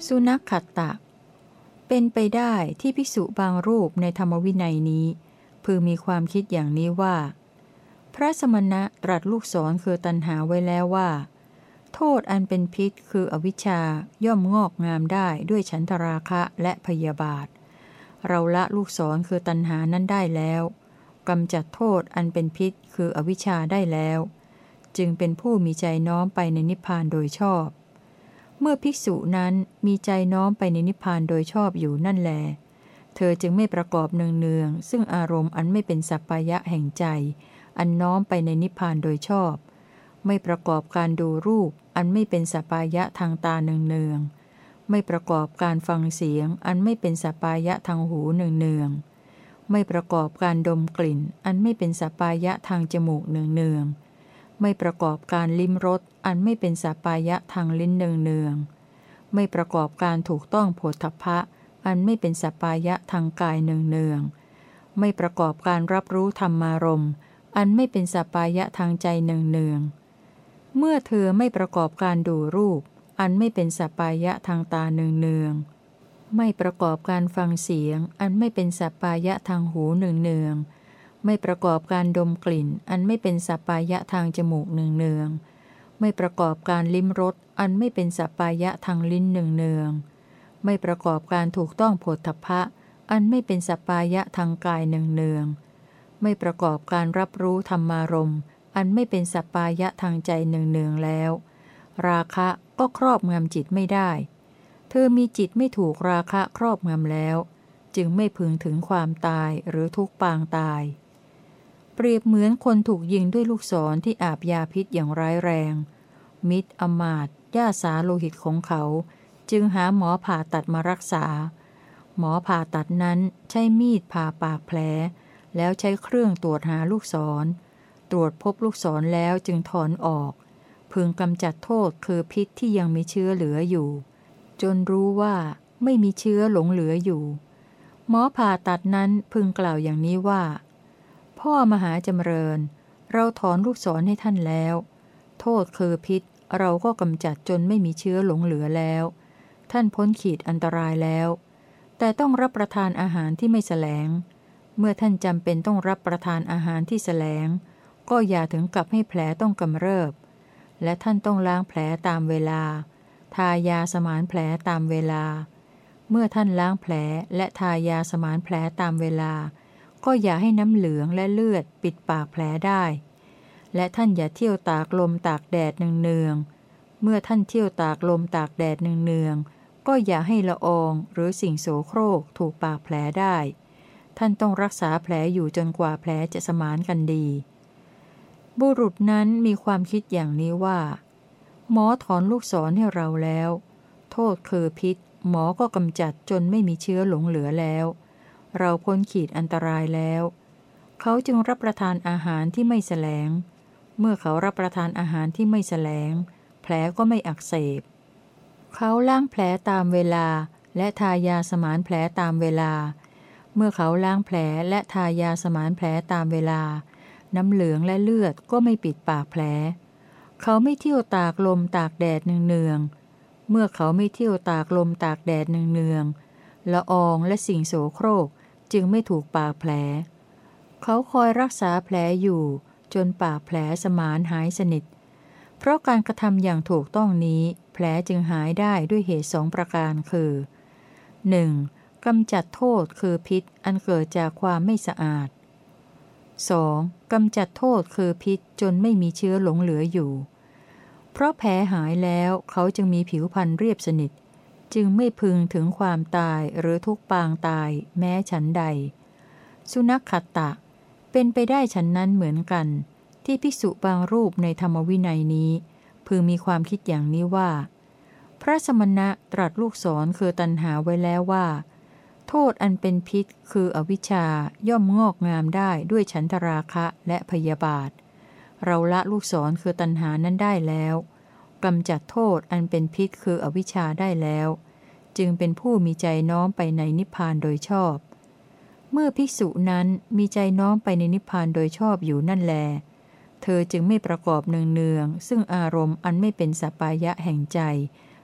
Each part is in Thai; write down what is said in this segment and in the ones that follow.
สุนัขขัตตะเป็นไปได้ที่ภิกษุบางรูปในธรรมวินัยนี้พึงมีความคิดอย่างนี้ว่าพระสมณะตรัสลูกศรคือตัณหาไว้แล้วว่าโทษอันเป็นพิษคืออวิชชาย่อมงอกงามได้ด้วยฉันทราคะและพยาบาทเราละลูกศรคือตัณหานั้นได้แล้วกำจัดโทษอันเป็นพิษคืออวิชชาได้แล้วจึงเป็นผู้มีใจน้อมไปในนิพพานโดยชอบเมื่อภิกษุนั้นมีใจน้อมไปในนิพพานโดยชอบอยู่นั่นแลเธอจึงไม่ประกอบเนืองๆซึ่งอารมณ์อันไม่เป็นสัปปายะแห่งใจอันน้อมไปในนิพพานโดยชอบไม่ประกอบการดูรูปอันไม่เป็นสัปปายะทางตาเนืองๆไม่ประกอบการฟังเสียงอันไม่เป็นสัปปายะทางหูเนืองๆไม่ประกอบการดมกลิ่นอันไม่เป็นสัปปายะทางจมูกเนืองๆไม่ประกอบการลิ้มรสอันไม่เป็นสัปปายะทางลิ้นเนืองๆไม่ประกอบการถูกต้องโผฏฐัพพะอันไม่เป็นสัปปายะทางกายเนืองๆไม่ประกอบการรับรู้ธรรมารมณ์อันไม่เป็นสัปปายะทางใจเนืองๆเมื่อเธอไม่ประกอบการดูรูปอันไม่เป็นสัปปายะทางตาเนืองๆไม่ประกอบการฟังเสียงอันไม่เป็นสัปปายะทางหูเนืองๆไม่ประกอบการดมกลิ่นอันไม่เป็นสัปปายะทางจมูกเนืองๆไม่ประกอบการลิ้มรสอันไม่เป็นสัปปายะทางลิ้นเนืองๆไม่ประกอบการถูกต้องโผฏฐัพพะอันไม่เป็นสัปปายะทางกายเนืองๆไม่ประกอบการรับรู้ธรรมารมณ์อันไม่เป็นสัปปายะทางใจเนืองๆแล้วราคะก็ครอบงำจิตไม่ได้เธอมีจิตไม่ถูกราคะครอบงำแล้วจึงไม่พึงถึงความตายหรือทุกข์ปางตายเปรียบเหมือนคนถูกยิงด้วยลูกศรที่อาบยาพิษอย่างร้ายแรงมิตรอมาตย์ญาติสาโลหิตของเขาจึงหาหมอผ่าตัดมารักษาหมอผ่าตัดนั้นใช้มีดผ่าปากแผลแล้วใช้เครื่องตรวจหาลูกศรตรวจพบลูกศรแล้วจึงถอนออกพึงกำจัดโทษคือพิษที่ยังมีเชื้อเหลืออยู่จนรู้ว่าไม่มีเชื้อหลงเหลืออยู่หมอผ่าตัดนั้นพึงกล่าวอย่างนี้ว่าพ่อมหาจำเริญเราถอนลูกศรให้ท่านแล้วโทษคือพิษเราก็กำจัดจนไม่มีเชื้อหลงเหลือแล้วท่านพ้นขีดอันตรายแล้วแต่ต้องรับประทานอาหารที่ไม่แสลงเมื่อท่านจำเป็นต้องรับประทานอาหารที่แสลงก็อย่าถึงกับให้แผลต้องกำเริบและท่านต้องล้างแผลตามเวลาทายาสมานแผลตามเวลาเมื่อท่านล้างแผลและทายาสมานแผลตามเวลาก็อย่าให้น้ำเหลืองและเลือดปิดปากแผลได้และท่านอย่าเที่ยวตากลมตากแดดเนืองๆเมื่อท่านเที่ยวตากลมตากแดดเนืองๆก็อย่าให้ละอองหรือสิ่งโสโครกถูกปากแผลได้ท่านต้องรักษาแผลอยู่จนกว่าแผลจะสมานกันดีบุรุษนั้นมีความคิดอย่างนี้ว่าหมอถอนลูกศรให้เราแล้วโทษคือพิษหมอก็กำจัดจนไม่มีเชื้อหลงเหลือแล้วเราพ้นขีดอันตรายแล้วเขาจึงรับประทานอาหารที่ไม่แสลงเมื่อเขารับประทานอาหารที่ไม่แสลงแผลก็ไม่อักเสบเขาล้างแผลตามเวลาและทายาสมานแผลตามเวลาเมื่อเขาล้างแผลและทายาสมานแผลตามเวลาน้ำเหลืองและเลือดก็ไม่ปิดปากแผลเขาไม่เที่ยวตากลมตากแดดเนืองๆเมื่อเขาไม่เที่ยวตากลมตากแดดเนืองๆละอองและสิ่งโสโครกจึงไม่ถูกปากแผลเขาคอยรักษาแผลอยู่จนปากแผลสมานหายสนิทเพราะการกระทำอย่างถูกต้องนี้แผลจึงหายได้ด้วยเหตุสองประการคือ 1. กำจัดโทษคือพิษอันเกิดจากความไม่สะอาด 2. กำจัดโทษคือพิษจนไม่มีเชื้อหลงเหลืออยู่เพราะแผลหายแล้วเขาจึงมีผิวพรรณเรียบสนิทจึงไม่พึงถึงความตายหรือทุกปางตายแม้ฉันใดสุนัขขัตตะเป็นไปได้ฉันนั้นเหมือนกันที่ภิกษุบางรูปในธรรมวินัยนี้พึงมีความคิดอย่างนี้ว่าพระสมณะตรัสลูกศรคือตัณหาไว้แล้วว่าโทษอันเป็นพิษคืออวิชชาย่อมงอกงามได้ด้วยฉันทราคะและพยาบาทเราละลูกศรคือตัณหานั้นได้แล้วกำจัดโทษอันเป็นพิษคืออวิชชาได้แล้วจึงเป็นผู้มีใจน้อมไปในนิพพานโดยชอบเมื่อภิกษุนั้นมีใจน้อมไปในนิพพานโดยชอบอยู่นั่นแลเธอจึงไม่ประกอบเนืองๆซึ่งอารมณ์อันไม่เป็นสัปปายะแห่งใจ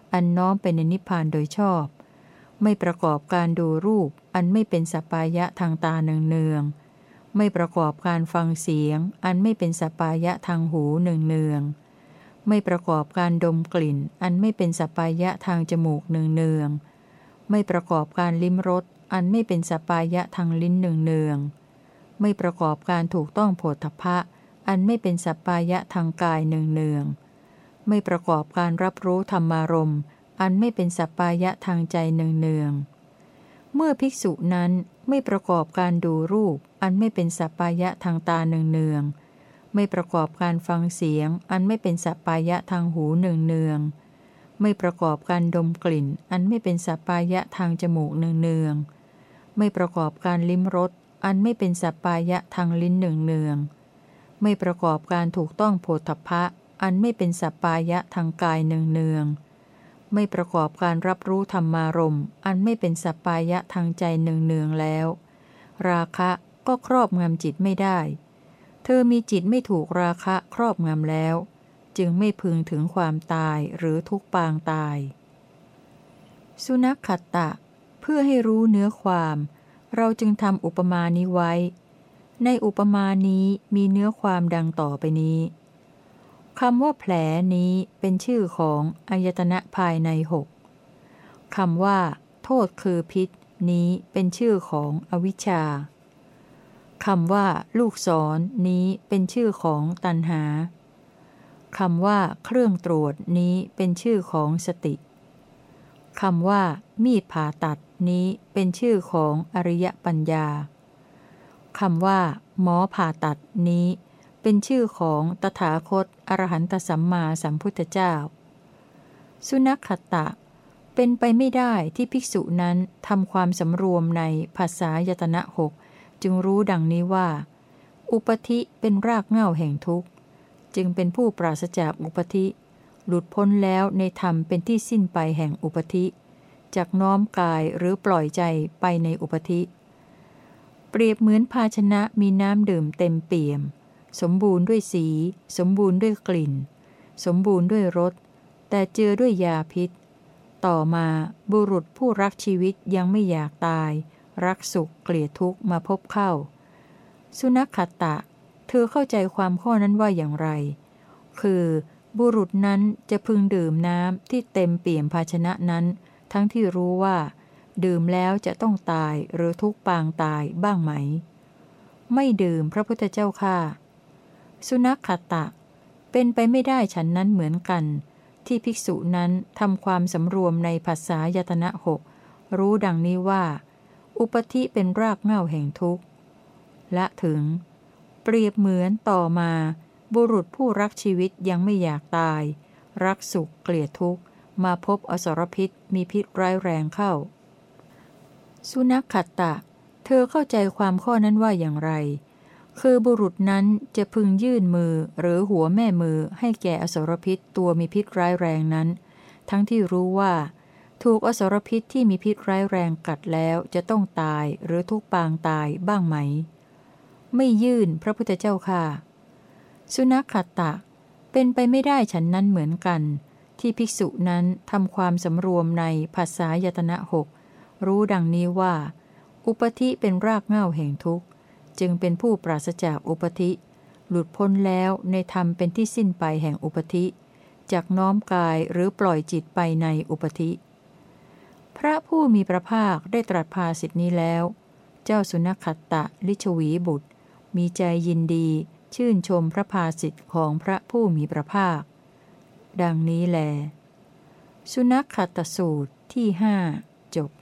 อันน้อมไปในนิพพานโดยชอบไม่ประกอบการดูรูปอันไม่เป็นสัปปายะทางตาเนืองๆไม่ประกอบการฟังเสียงอันไม่เป็นสัปปายะทางหูเนืองๆไม่ประกอบการดมกลิ่นอันไม่เป็นสัปปายะทางจมูกเนืองๆไม่ประกอบการลิ้มรสอันไม่เป็นสัปปายะทางลิ้นเนืองๆไม่ประกอบการถูกต้องโผฏฐัพพะอันไม่เป็นสัปปายะทางกายเนืองๆไม่ประกอบการรับรู้ธรรมารมณ์อันไม่เป็นสัปปายะทางใจเนืองๆเมื่อภิกษุนั้นไม่ประกอบการดูรูปอันไม่เป็นสัปปายะทางตาเนืองๆไม่ประกอบการฟังเสียงอันไม่เป็นสัปปายะทางหูเนืองๆไม่ประกอบการดมกลิ่นอันไม่เป็นสัปปายะทางจมูกเนืองๆไม่ประกอบการลิ้มรสอันไม่เป็นสัปปายะทางลิ้นเนืองๆไม่ประกอบการถูกต้องโผฏฐัพพะอันไม่เป็นสัปปายะทางกายเนืองๆไม่ประกอบการรับรู้ธรรมารมณ์อันไม่เป็นสัปปายะทางใจเนืองๆแล้วราคะก็ครอบงำจิตไม่ได้เธอมีจิตไม่ถูกราคะครอบงำแล้วจึงไม่พึงถึงความตายหรือทุกปางตายสุนัขขัตตะเพื่อให้รู้เนื้อความเราจึงทำอุปมานี้ไว้ในอุปมานี้มีเนื้อความดังต่อไปนี้คำว่าแผลนี้เป็นชื่อของอายตนะภายในหกคำว่าโทษคือพิษนี้เป็นชื่อของอวิชชาคำว่าลูกศรนี้เป็นชื่อของตัณหาคำว่าเครื่องตรวจนี้เป็นชื่อของสติคำว่ามีดผ่าตัดนี้เป็นชื่อของอริยปัญญาคำว่าหมอผ่าตัดนี้เป็นชื่อของตถาคตอรหันตสัมมาสัมพุทธเจ้าสุนัขขัตตะเป็นไปไม่ได้ที่ภิกษุนั้นทำความสำรวมในภาษายตนะหกจึงรู้ดังนี้ว่าอุปธิเป็นรากเหง้าแห่งทุกข์จึงเป็นผู้ปราศจากอุปธิหลุดพ้นแล้วในธรรมเป็นที่สิ้นไปแห่งอุปธิจักน้อมกายหรือปล่อยใจไปในอุปธิเปรียบเหมือนภาชนะมีน้ำดื่มเต็มเปี่ยมสมบูรณ์ด้วยสีสมบูรณ์ด้วยกลิ่นสมบูรณ์ด้วยรสแต่เจือด้วยยาพิษต่อมาบุรุษผู้รักชีวิตยังไม่อยากตายรักสุขเกลียดทุกข์มาพบเข้าสุนัขขัตตะเธอเข้าใจความข้อนั้นว่าอย่างไรคือบุรุษนั้นจะพึงดื่มน้ำที่เต็มเปี่ยมภาชนะนั้นทั้งที่รู้ว่าดื่มแล้วจะต้องตายหรือทุกปางตายบ้างไหมไม่ดื่มพระพุทธเจ้าข้าสุนัขขัตตะเป็นไปไม่ได้ฉันนั้นเหมือนกันที่ภิกษุนั้นทำความสำรวมในภาษายตนะหกรู้ดังนี้ว่าอุปธิเป็นรากเหง้าแห่งทุกข์และถึงเปรียบเหมือนต่อมาบุรุษผู้รักชีวิตยังไม่อยากตายรักสุขเกลียดทุกข์มาพบอสรพิษมีพิษร้ายแรงเข้าสุนัขขัตตะเธอเข้าใจความข้อนั้นว่าอย่างไรคือบุรุษนั้นจะพึงยื่นมือหรือหัวแม่มือให้แก่อสรพิษตัวมีพิษร้ายแรงนั้นทั้งที่รู้ว่าถูกอสรพิษที่มีพิษร้ายแรงกัดแล้วจะต้องตายหรือทุกปางตายบ้างไหมไม่ยื่นพระพุทธเจ้าค่ะสุนัขขัตตะเป็นไปไม่ได้ฉันนั้นเหมือนกันที่ภิกษุนั้นทำความสำรวมในภาษายตนะหกรู้ดังนี้ว่าอุปธิเป็นรากเหง้าแห่งทุกข์จึงเป็นผู้ปราศจากอุปธิหลุดพ้นแล้วในธรรมเป็นที่สิ้นไปแห่งอุปธิจักน้อมกายหรือปล่อยจิตไปในอุปธิพระผู้มีพระภาคได้ตรัสภาสิทธินี้แล้วเจ้าสุนัขขัตตะลิชวีบุตรมีใจยินดีชื่นชมพระภาสิทธิของพระผู้มีพระภาคดังนี้แลสุนัขขัตตสูตรที่ห้าจบ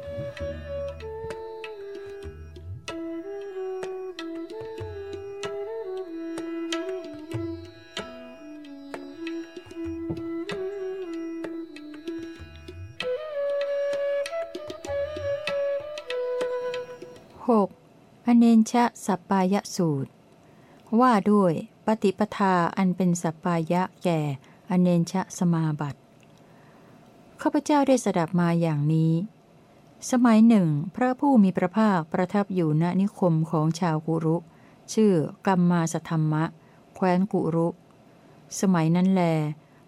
6. อเนญชะสัปปายสูตรว่าด้วยปฏิปทาอันเป็นสัปปายะแก่อเนญชะสมาบัติข้าพเจ้าได้สดับมาอย่างนี้สมัยหนึ่งพระผู้มีพระภาคประทับอยู่ณนิคมของชาวกุรุชื่อกัมมาสธัมมะแคว้นกุรุสมัยนั้นแล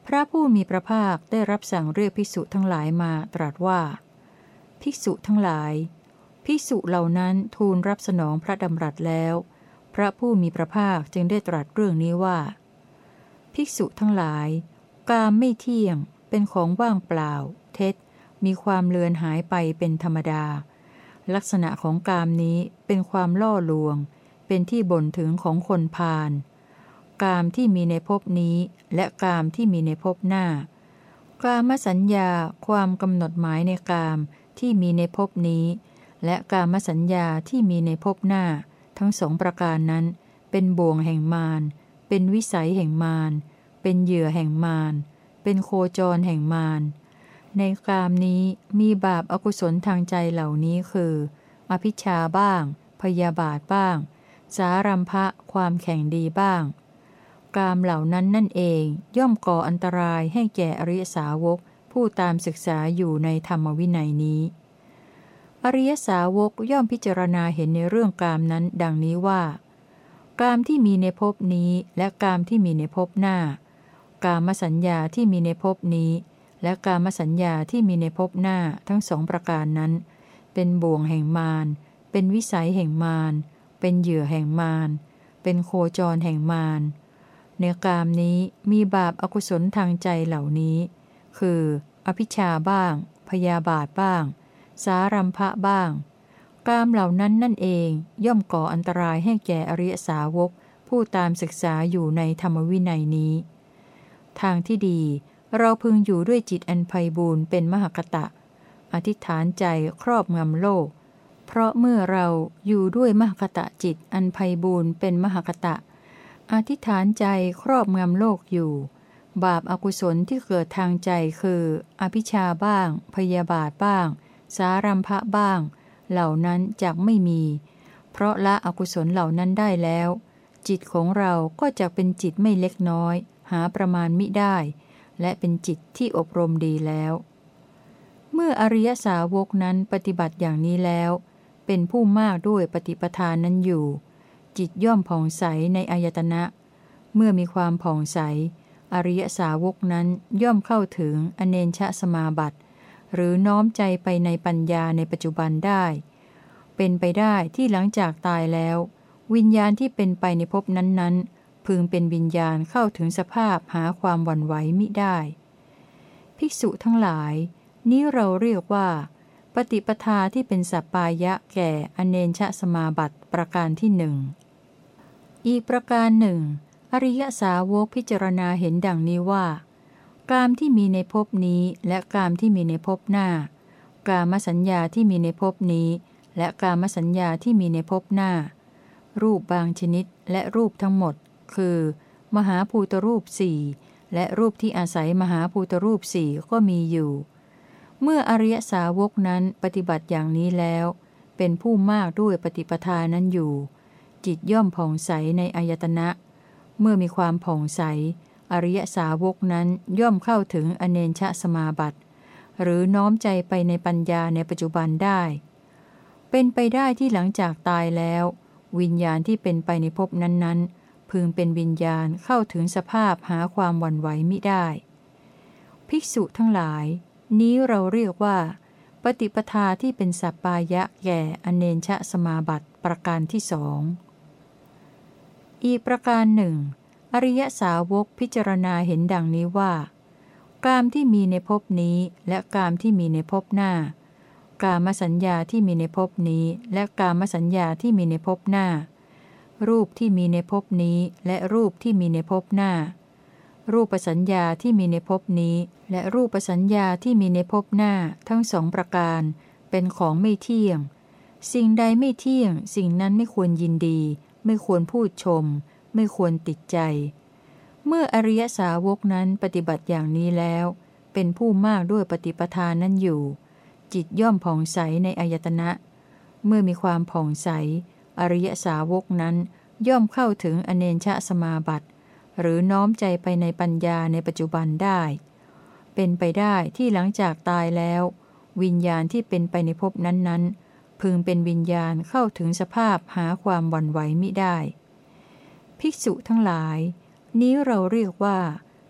พระผู้มีพระภาคได้รับสั่งเรียกภิกษุทั้งหลายมาตรัสว่าภิกษุทั้งหลายภิกษุเหล่านั้นทูลรับสนองพระดำรัสแล้วพระผู้มีพระภาคจึงได้ตรัสเรื่องนี้ว่าภิกษุทั้งหลายกามไม่เที่ยงเป็นของว่างเปล่าเท็จมีความเลือนหายไปเป็นธรรมดาลักษณะของกามนี้เป็นความล่อลวงเป็นที่บ่นถึงของคนพาลกามที่มีในภพนี้และกามที่มีในภพหน้ากามสัญญาความกำหนดหมายในกามที่มีในภพนี้และกามสัญญาที่มีในภพหน้าทั้งสองประการนั้นเป็นบ่วงแห่งมารเป็นวิสัยแห่งมารเป็นเหยื่อแห่งมารเป็นโคจรแห่งมารในกามนี้มีบาปอกุศลทางใจเหล่านี้คืออภิชฌาบ้างพยาบาทบ้างสารัมภะความแข่งดีบ้างกามเหล่านั้นนั่นเองย่อมก่ออันตรายให้แก่อริยสาวกผู้ตามศึกษาอยู่ในธรรมวินัยนี้อริยสาวกย่อมพิจารณาเห็นในเรื่องกามนั้นดังนี้ว่ากามที่มีในภพนี้และกามที่มีในภพหน้ากามสัญญาที่มีในภพนี้และกามสัญญาที่มีในภพหน้าทั้งสองประการนั้นเป็นบ่วงแห่งมารเป็นวิสัยแห่งมารเป็นเหยื่อแห่งมารเป็นโคจรแห่งมารในกามนี้มีบาปอกุศลทางใจเหล่านี้คืออภิชฌาบ้างพยาบาทบ้างสารัมภะบ้างกามเหล่านั้นนั่นเองย่อมก่ออันตรายให้แก่อริยสาวกผู้ตามศึกษาอยู่ในธรรมวินัยนี้ทางที่ดีเราพึงอยู่ด้วยจิตอันไพบูรณ์เป็นมหคตะอธิษฐานใจครอบงำโลกเพราะเมื่อเราอยู่ด้วยมหคตะจิตอันไพบูรณ์เป็นมหคตะอธิษฐานใจครอบงำโลกอยู่บาปอกุศลที่เกิดทางใจคืออภิชฌาบ้างพยาบาทบ้างสารัมภะบ้างเหล่านั้นจักไม่มีเพราะละอกุศลเหล่านั้นได้แล้วจิตของเราก็จะเป็นจิตไม่เล็กน้อยหาประมาณมิได้และเป็นจิตที่อบรมดีแล้วเมื่ออริยสาวกนั้นปฏิบัติอย่างนี้แล้วเป็นผู้มากด้วยปฏิปทานนั้นอยู่จิตย่อมผ่องใสในอายตนะเมื่อมีความผ่องใสอริยสาวกนั้นย่อมเข้าถึงอเนชสมาบัติหรือน้อมใจไปในปัญญาในปัจจุบันได้เป็นไปได้ที่หลังจากตายแล้ววิญญาณที่เป็นไปในภพนั้นๆพึงเป็นวิญญาณเข้าถึงสภาพหาความหวั่นไหวมิได้ภิกษุทั้งหลายนี้เราเรียกว่าปฏิปทาที่เป็นสัปปายะแก่อเนชสมาบัติประการที่หนึ่งอีกประการหนึ่งอริยสาวกพิจารณาเห็นดังนี้ว่ากามที่มีในภพนี้และกามที่มีในภพหน้ากามสัญญาที่มีในภพนี้และกามสัญญาที่มีในภพหน้ารูปบางชนิดและรูปทั้งหมดคือมหาภูตรูปสี่และรูปที่อาศัยมหาภูตรูปสี่ก็มีอยู่เมื่ออริยสาวกนั้นปฏิบัติอย่างนี้แล้วเป็นผู้มากด้วยปฏิปทานั้นอยู่จิตย่อมผ่องใสในอายตนะเมื่อมีความผ่องใสอริยสาวกนั้นย่อมเข้าถึงอเนชสมาบัติหรือน้อมใจไปในปัญญาในปัจจุบันได้เป็นไปได้ที่หลังจากตายแล้ววิญญาณที่เป็นไปในภพนั้นๆพึงเป็นวิญญาณเข้าถึงสภาพหาความหวั่นไหวมิได้ภิกษุทั้งหลายนี้เราเรียกว่าปฏิปทาที่เป็นสัปปายะแก่อเนชสมาบัติประการที่สองอีกประการหนึ่งอริยสาวกพิจารณาเห็นดังนี้ว่ากามที่มีในภพนี้และกามที่มีในภพหน้ากามสัญญาที่มีในภพนี้และกามสัญญาที่มีในภพหน้ารูปที่มีในภพนี้และรูปที่มีในภพหน้ารูปสัญญาที่มีในภพนี้และรูปสัญญาที่มีในภพหน้าทั้งสองประการเป็นของไม่เที่ยงสิ่งใดไม่เที่ยงสิ่งนั้นไม่ควรยินดีไม่ควรพูดชมไม่ควรติดใจเมื่ออริยสาวกนั้นปฏิบัติอย่างนี้แล้วเป็นผู้มากด้วยปฏิปทานนั้นอยู่จิตย่อมผ่องใสในอายตนะเมื่อมีความผ่องใสอริยสาวกนั้นย่อมเข้าถึงอเนชสมาบัติหรือน้อมใจไปในปัญญาในปัจจุบันได้เป็นไปได้ที่หลังจากตายแล้ววิญญาณที่เป็นไปในภพนั้นๆพึงเป็นวิญญาณเข้าถึงสภาพหาความหวั่นไหวมิได้ภิกษุทั้งหลายนี้เราเรียกว่าป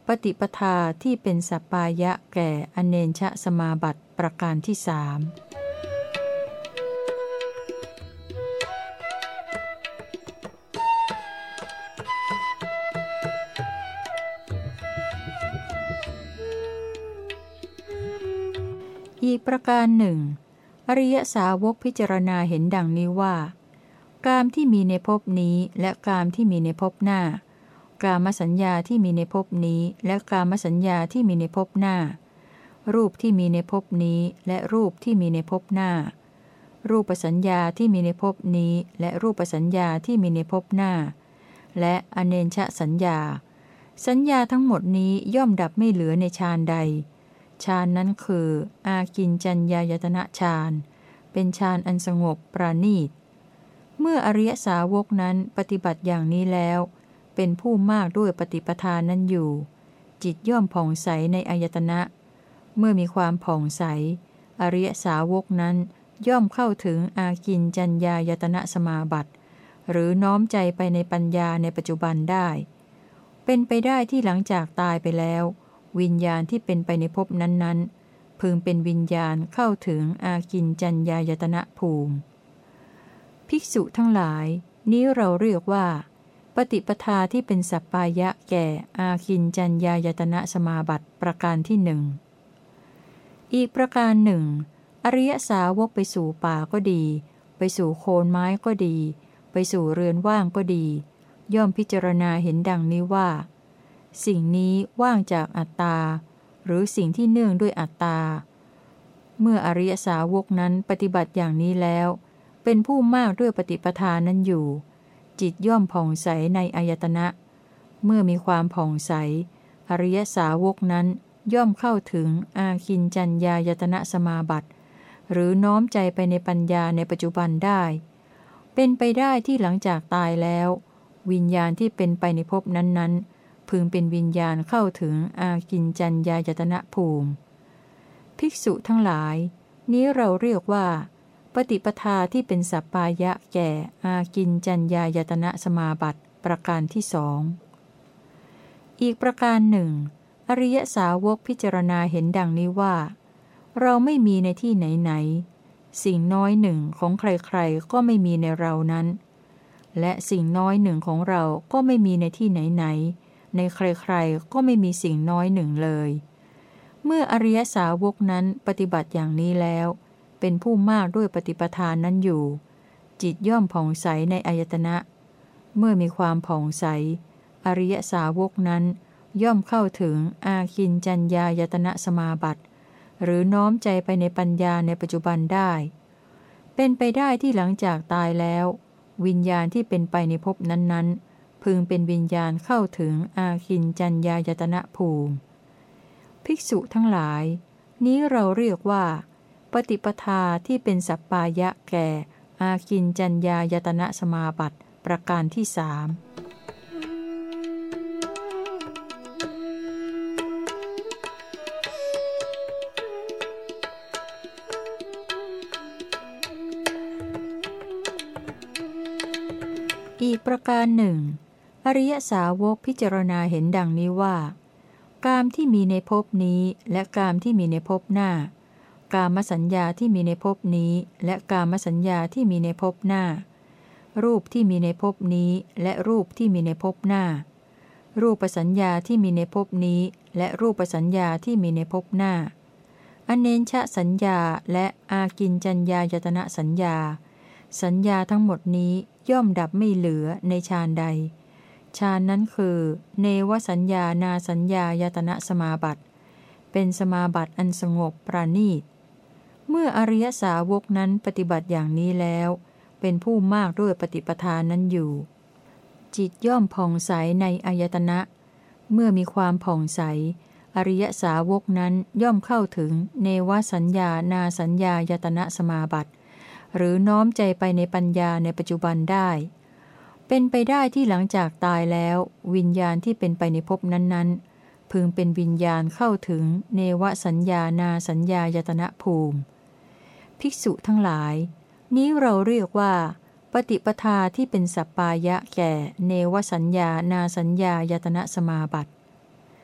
ปฏิปทาที่เป็นสัปปายะแก่อเนญชสมาบัติประการที่สามอีกประการหนึ่งอริยสาวกพิจารณาเห็นดังนี้ว่ากามที่มีในภพนี้และกามที่มีในภพหน้ากามสัญญาที่มีในภพนี้และกามสัญญาที่มีในภพหน้ารูปที่มีในภพนี้และรูปที่มีในภพหน้ารูปสัญญาที่มีในภพนี้และรูปสัญญาที่มีในภพหน้าและอเนญชสัญญาสัญญาทั้งหมดนี้ย่อมดับไม่เหลือในฌานใดฌานนั้นคืออากิญจัญญายตนะฌานเป็นฌานอันสงบปราณีตเมื่ออริยสาวกนั้นปฏิบัติอย่างนี้แล้วเป็นผู้มากด้วยปฏิปทานนั้นอยู่จิตย่อมผ่องใสในอายตนะเมื่อมีความผ่องใสอริยสาวกนั้นย่อมเข้าถึงอากิญจัญญายตนะสมาบัติหรือน้อมใจไปในปัญญาในปัจจุบันได้เป็นไปได้ที่หลังจากตายไปแล้ววิญญาณที่เป็นไปในภพนั้นๆพึงเป็นวิญญาณเข้าถึงอากิญจัญญายตนะภูมิภิกษุทั้งหลายนี้เราเรียกว่าปฏิปทาที่เป็นสัปปายะแก่อากิญจัญญายตนะสมาบัติประการที่หนึ่งอีกประการหนึ่งอริยสาวกไปสู่ป่าก็ดีไปสู่โคนไม้ก็ดีไปสู่เรือนว่างก็ดีย่อมพิจารณาเห็นดังนี้ว่าสิ่งนี้ว่างจากอัตตาหรือสิ่งที่เนื่องด้วยอัตตาเมื่ออริยสาวกนั้นปฏิบัติอย่างนี้แล้วเป็นผู้มากด้วยปฏิปทานั้นอยู่จิตย่อมผ่องใสในอายตนะเมื่อมีความผ่องใสอริยสาวกนั้นย่อมเข้าถึงอาคิญจัญญายตนะสมาบัติหรือน้อมใจไปในปัญญาในปัจจุบันได้เป็นไปได้ที่หลังจากตายแล้ววิญญาณที่เป็นไปในภพนั้นๆพึงเป็นวิญญาณเข้าถึงอากิญจัญญายตนะภูมิภิกษุทั้งหลายนี้เราเรียกว่าปฏิปทาที่เป็นสัปปายะแก่อากิญจัญญายตนะสมาบัติประการที่สองอีกประการหนึ่งอริยสาวกพิจารณาเห็นดังนี้ว่าเราไม่มีในที่ไหนๆสิ่งน้อยหนึ่งของใครๆก็ไม่มีในเรานั้นและสิ่งน้อยหนึ่งของเราก็ไม่มีในที่ไหนๆในใครๆก็ไม่มีสิ่งน้อยหนึ่งเลยเมื่ออริยสาวกนั้นปฏิบัติอย่างนี้แล้วเป็นผู้มากด้วยปฏิปทานนั้นอยู่จิตย่อมผ่องใสในอายตนะเมื่อมีความผ่องใสอริยสาวกนั้นย่อมเข้าถึงอาคิญจัญญายตนะสมาบัติหรือน้อมใจไปในปัญญาในปัจจุบันได้เป็นไปได้ที่หลังจากตายแล้ววิญญาณที่เป็นไปในภพนั้นๆพึงเป็นวิญญาณเข้าถึงอาคิญจัญญายตนะภูมิภิกษุทั้งหลายนี้เราเรียกว่าปฏิปทาที่เป็นสัปปายะแก่อาคิญจัญญายตนะสมาบัติประการที่สามอีกประการหนึ่งอริยสาวกพิจารณาเห็นดังนี้ว่ากามที่มีในภพนี้และกามที่มีในภพหน้ากามสัญญาที่มีในภพนี้และกามสัญญาที่มีในภพหน้ารูปที่มีในภพนี้และรูปที่มีในภพหน้ารูปสัญญาที่มีในภพนี้และรูปสัญญาที่มีในภพหน้าอเนญชสัญญาและอากิญจัญญายตนะสัญญาสัญญาทั้งหมดนี้ย่อมดับไม่เหลือในฌานใดฌานนั้นคือเนวสัญญานาสัญญายตนะสมาบัติเป็นสมาบัติอันสงบปราณีตเมื่ออริยสาวกนั้นปฏิบัติอย่างนี้แล้วเป็นผู้มากด้วยปฏิปทานนั้นอยู่จิตย่อมผ่องใสในอายตนะเมื่อมีความผ่องใสอริยสาวกนั้นย่อมเข้าถึงเนวสัญญานาสัญญายตนะสมาบัติหรือน้อมใจไปในปัญญาในปัจจุบันได้เป็นไปได้ที่หลังจากตายแล้ววิญญาณที่เป็นไปในภพนั้นๆพึงเป็นวิญญาณเข้าถึงเนวสัญญานาสัญญายตนะภูมิภิกษุทั้งหลายนี้เราเรียกว่าปฏิปทาที่เป็นสัปปายะแก่เนวสัญญานาสัญญายตนะสมาบัติ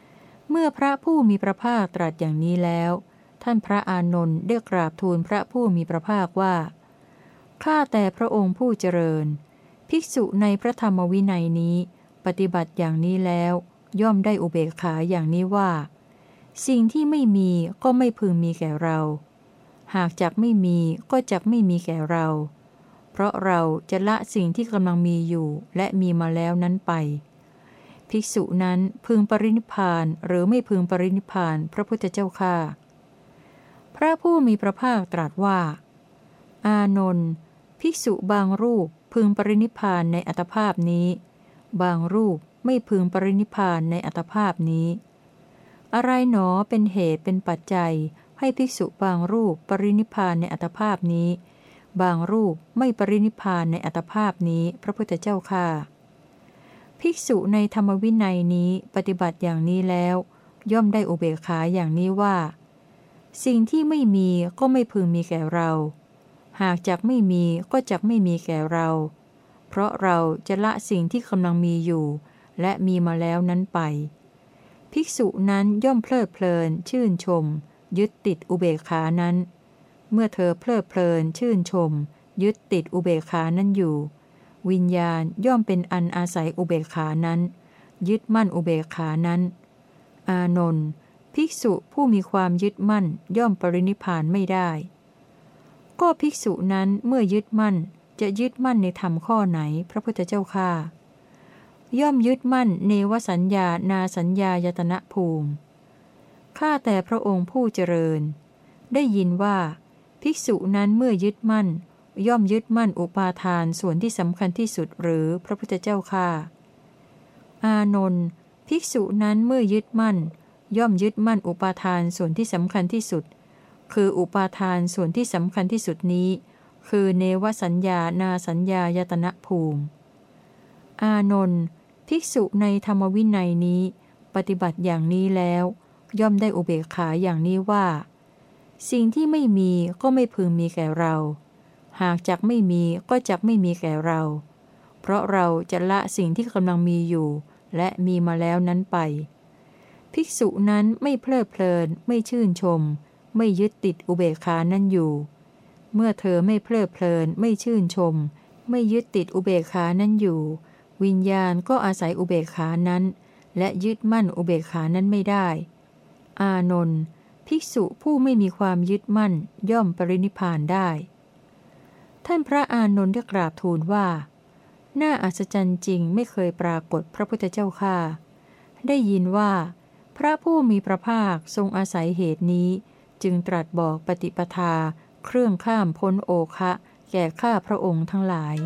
เมื่อพระผู้มีพระภาคตรัสอย่างนี้แล้วท่านพระอานนท์ได้กราบทูลพระผู้มีพระภาคว่าข้าแต่พระองค์ผู้เจริญภิกษุในพระธรรมวินัยนี้ปฏิบัติอย่างนี้แล้วย่อมได้อุเบกขาอย่างนี้ว่าสิ่งที่ไม่มีก็ไม่พึงมีแก่เราหากจักไม่มีก็จักไม่มีแก่เราเพราะเราจะละสิ่งที่กำลังมีอยู่และมีมาแล้วนั้นไปภิกษุนั้นพึงปรินิพพานหรือไม่พึงปรินิพพานพระพุทธเจ้าข้าพระผู้มีพระภาคตรัสว่าอานนท์ภิกษุบางรูปพึงปรินิพพานในอัตภาพนี้บางรูปไม่พึงปรินิพพานในอัตภาพนี้อะไรหนอเป็นเหตุเป็นปัจจัยให้ภิกษุบางรูปปรินิพพานในอัตภาพนี้บางรูปไม่ปรินิพพานในอัตภาพนี้พระพุทธเจ้าข้าภิกษุในธรรมวินัยนี้ปฏิบัติอย่างนี้แล้วย่อมได้อุเบกขาอย่างนี้ว่าสิ่งที่ไม่มีก็ไม่พึงมีแก่เราหากจักไม่มีก็จักไม่มีแก่เราเพราะเราจะละสิ่งที่กำลังมีอยู่และมีมาแล้วนั้นไปภิกษุนั้นย่อมเพลิดเพลินชื่นชมยึดติดอุเบกขานั้นเมื่อเธอเพลิดเพลินชื่นชมยึดติดอุเบกขานั้นอยู่วิญญาณย่อมเป็นอันอาศัยอุเบกขานั้นยึดมั่นอุเบกขานั้นอานนท์ภิกษุผู้มีความยึดมั่นย่อมปรินิพพานไม่ได้ก็ภิกษุนั้นเมื่อยึดมั่นจะยึดมั่นในธรรมข้อไหนพระพุทธเจ้าข้าย่อมยึดมั่นเนวสัญญานาสัญญายตนะภูมิข้าแต่พระองค์ผู้เจริญได้ยินว่าภิกษุนั้นเมื่อยึดมั่นย่อมยึดมั่นอุปาทานส่วนที่สำคัญที่สุดหรือพระพุทธเจ้าข้าอานนท์ภิกษุนั้นเมื่อยึดมั่นย่อมยึดมั่นอุปาทานส่วนที่สำคัญที่สุดคืออุปาทานส่วนที่สำคัญที่สุดนี้คือเนวสัญญานาสัญญายตนะภูมิอานนท์ภิกษุในธรรมวินัยนี้ปฏิบัติอย่างนี้แล้วย่อมได้อุเบกขาอย่างนี้ว่าสิ่งที่ไม่มีก็ไม่พึงมีแก่เราหากจักไม่มีก็จักไม่มีแก่เราเพราะเราจะละสิ่งที่กำลังมีอยู่และมีมาแล้วนั้นไปภิกษุนั้นไม่เพลิดเพลินไม่ชื่นชมไม่ยึดติดอุเบกขานั้นอยู่เมื่อเธอไม่เพลิดเพลินไม่ชื่นชมไม่ยึดติดอุเบกขานั้นอยู่วิญญาณก็อาศัยอุเบกขานั้นและยึดมั่นอุเบกขานั้นไม่ได้อานนท์ภิกษุผู้ไม่มีความยึดมั่นย่อมปรินิพพานได้ท่านพระอานนท์ได้กราบทูลว่าน่าอัศจรรย์จริงไม่เคยปรากฏพระพุทธเจ้าข้าได้ยินว่าพระผู้มีพระภาคทรงอาศัยเหตุนี้จึงตรัสบอกปฏิปทาเครื่องข้ามพ้นโอคะแก่ข้าพระองค์ทั้งหลาย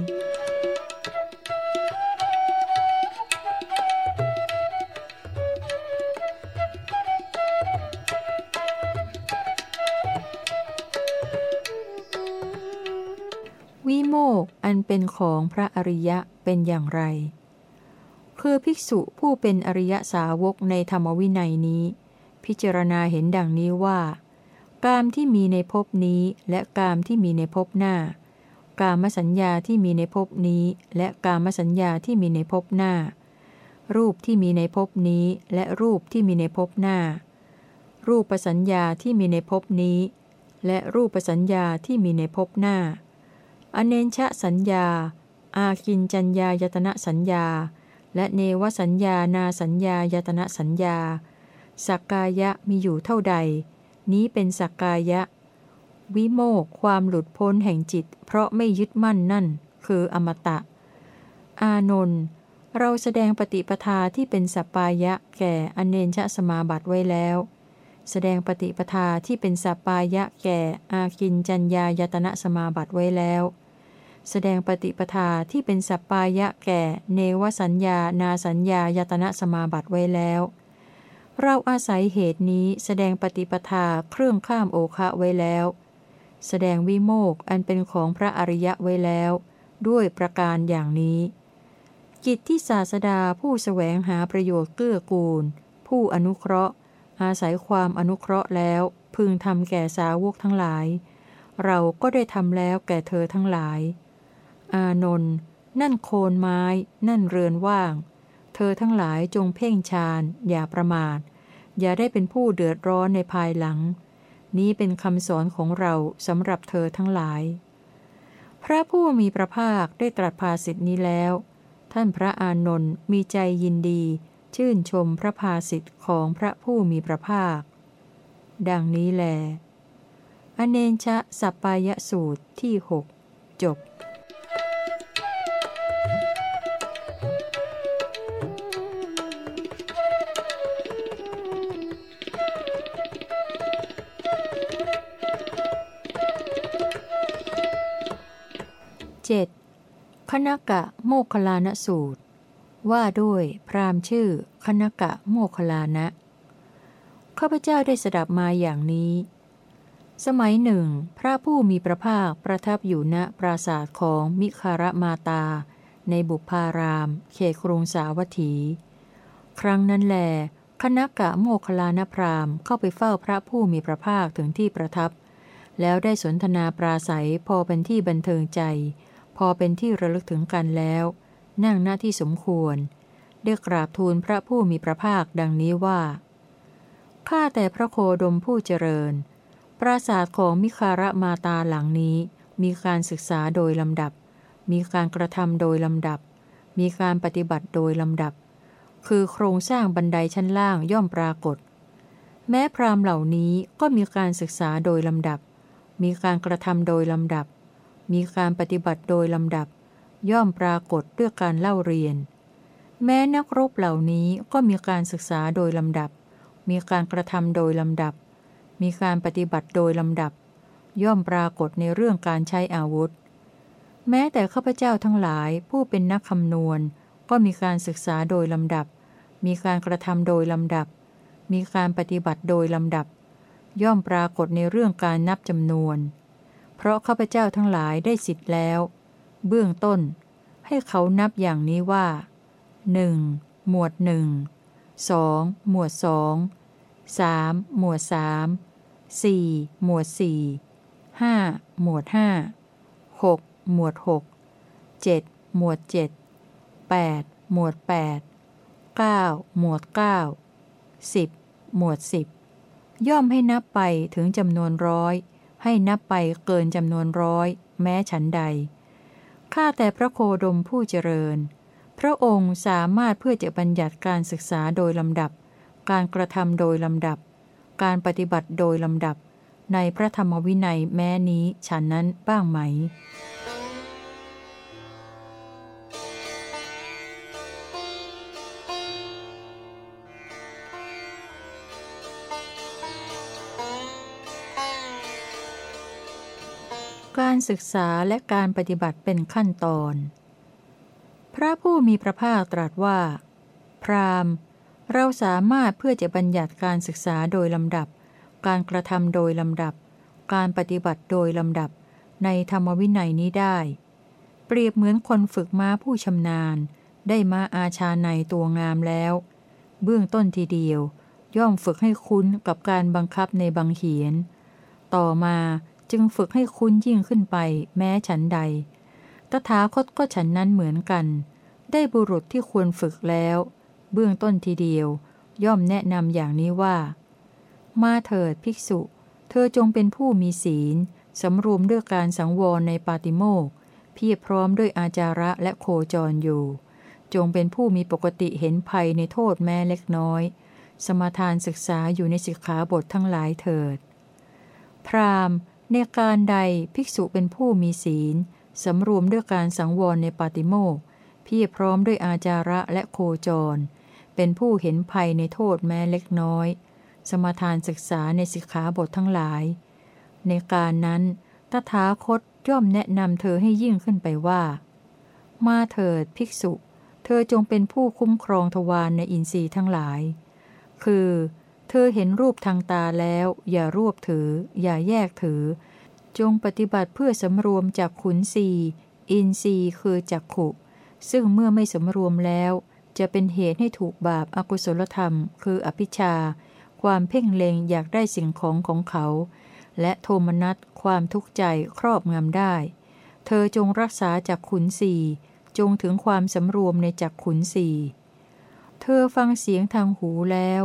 วิโมกข์อันเป็นของพระอริยะเป็นอย่างไรคือภิกษุผู้เป็นอริยสาวกในธรรมวินัยนี้พิจารณาเห็นดังนี้ว่ากามที่มีในภพนี้และกามที่มีในภพหน้ากามสัญญาที่มีในภพนี้และกามสัญญาที่มีในภพหน้ารูปที่มีในภพนี้และรูปที่มีในภพหน้ารูปสัญญาที่มีในภพนี้และรูปสัญญาที่มีในภพหน้าอเนชสัญญาอากินจัญญายตนะสัญญาและเนวสัญญานาสัญญายตนะสัญญาสักกายะมีอยู่เท่าใดนี้เป็นสักกายะวิโมกข์ความหลุดพ้นแห่งจิตเพราะไม่ยึดมั่นนั่นคืออมตะอานนท์เราแสดงปฏิปทาที่เป็นสัปปายะแก่อเนชสมาบัติไว้แล้วแสดงปฏิปทาที่เป็นสัปปายะแก่อากินจัญญายตนะสมาบัติไว้แล้วแสดงปฏิปทาที่เป็นสัปปายะแก่เนวสัญญานาสัญญายตนะสมาบัติไว้แล้วเราอาศัยเหตุนี้แสดงปฏิปทาเครื่องข้ามโอคะไว้แล้วแสดงวิโมกข์อันเป็นของพระอริยะไว้แล้วด้วยประการอย่างนี้กิจที่ศาสดาผู้แสวงหาประโยชน์เกื้อกูลผู้อนุเคราะห์อาศัยความอนุเคราะห์แล้วพึงทำแก่สาวกทั้งหลายเราก็ได้ทำแล้วแก่เธอทั้งหลายอานนท์นั่นโคนไม้นั่นเรือนว่างเธอทั้งหลายจงเพ่งฌานอย่าประมาทอย่าได้เป็นผู้เดือดร้อนในภายหลังนี้เป็นคำสอนของเราสำหรับเธอทั้งหลายพระผู้มีพระภาคได้ตรัสภาษิตนี้แล้วท่านพระอานนท์มีใจยินดีชื่นชมพระภาษิตของพระผู้มีพระภาคดังนี้แลอเนนชะสัปปายสูตรที่6จบ7. คณกะโมคคัลลานสูตรว่าด้วยพราหมณ์ชื่อคณกะโมคคัลลานะข้าพเจ้าได้สดับมาอย่างนี้สมัยหนึ่งพระผู้มีพระภาคประทับอยู่ณปราสาทของมิคารมาตาในบุพารามเขตกรุงสาวัตถีครั้งนั้นแลคณกะโมคคัลลานพราหมณ์เข้าไปเฝ้าพระผู้มีพระภาคถึงที่ประทับแล้วได้สนทนาปราศัยพอเป็นที่บันเทิงใจพอเป็นที่ระลึกถึงกันแล้วนั่งหน้าที่สมควรได้กราบทูลพระผู้มีพระภาคดังนี้ว่าข้าแต่พระโคดมผู้เจริญปราสาทของมิคารมาตาหลังนี้มีการศึกษาโดยลำดับมีการกระทำโดยลำดับมีการปฏิบัติโดยลำดับคือโครงสร้างบันไดชั้นล่างย่อมปรากฏแม้พราหมณ์เหล่านี้ก็มีการศึกษาโดยลำดับมีการกระทำโดยลำดับมีการปฏิบัติโดยลำดับย่อมปรากฏด้วยการเล่าเรียนแม้นักรบเหล่านี้ก็มีการศึกษาโดยลำดับมีการกระทำโดยลำดับมีการปฏิบัติโดยลำดับย่อมปรากฏในเรื่องการใช้อาวุธแม้แต่ข้าพเจ้าทั้งหลายผู้เป็นนักคำนวณก็มีการศึกษาโดยลำดับมีการกระทำโดยลำดับมีการปฏิบัติโดยลำดับย่อมปรากฏในเรื่องการนับจำนวนเพราะข้าพเจ้าทั้งหลายได้สิทธิ์แล้วเบื้องต้นให้เขานับอย่างนี้ว่า 1. หมวด 1 2. หมวด 2 3. หมวด 3 4. หมวด 4 5. หมวด 5 6. หมวด 6 7. หมวด 7 8. หมวด 8 9. หมวด 9 10. หมวด 10ย่อมให้นับไปถึงจำนวนร้อยให้นับไปเกินจำนวนร้อยแม้ฉันใดข้าแต่พระโคดมผู้เจริญพระองค์สามารถเพื่อจะบัญญัติการศึกษาโดยลำดับการกระทำโดยลำดับการปฏิบัติโดยลำดับในพระธรรมวินัยแม้นี้ฉันนั้นบ้างไหมการศึกษาและการปฏิบัติเป็นขั้นตอนพระผู้มีพระภาคตรัสว่าพราหมณ์เราสามารถเพื่อจะบัญญัติการศึกษาโดยลำดับการกระทำโดยลำดับการปฏิบัติโดยลำดับในธรรมวินัยนี้ได้เปรียบเหมือนคนฝึกม้าผู้ชำนาญได้ม้าอาชาในตัวงามแล้วเบื้องต้นทีเดียวย่อมฝึกให้คุ้นกับการบังคับในบังเหียนต่อมาจึงฝึกให้คุ้นยิ่งขึ้นไปแม้ฉันใดตถาคตก็ฉันนั้นเหมือนกันได้บุรุษที่ควรฝึกแล้วเบื้องต้นทีเดียวย่อมแนะนำอย่างนี้ว่ามาเถิดภิกษุเธอจงเป็นผู้มีศีลสำรวมด้วยการสังวรในปาติโมกข์เพียรพร้อมด้วยอาจาระและโคจรอยู่จงเป็นผู้มีปกติเห็นภัยในโทษแม้เล็กน้อยสมาทานศึกษาอยู่ในสิกขาบททั้งหลายเถิดพราหมณ์ในการใดภิกษุเป็นผู้มีศีลสำรวมด้วยการสังวรในปาติโมกข์เพียรพร้อมด้วยอาจาระและโคจรเป็นผู้เห็นภัยในโทษแม้เล็กน้อยสมาทานศึกษาในสิกขาบททั้งหลายในการนั้นตถาคตย่อมแนะนำเธอให้ยิ่งขึ้นไปว่ามาเถิดภิกษุเธอจงเป็นผู้คุ้มครองทวารในอินทรีย์ทั้งหลายคือเธอเห็นรูปทางตาแล้วอย่ารวบถืออย่าแยกถือจงปฏิบัติเพื่อสำรวมจักขุนสีอินทรีย์คือจักขุซึ่งเมื่อไม่สำรวมแล้วจะเป็นเหตุให้ถูกบาปอกุศลธรรมคืออภิชฌาความเพ่งเล็งอยากได้สิ่งของเขาและโทมนัสความทุกข์ใจครอบงำได้เธอจงรักษาจักขุนสีจงถึงความสำรวมในจักขุนสีเธอฟังเสียงทางหูแล้ว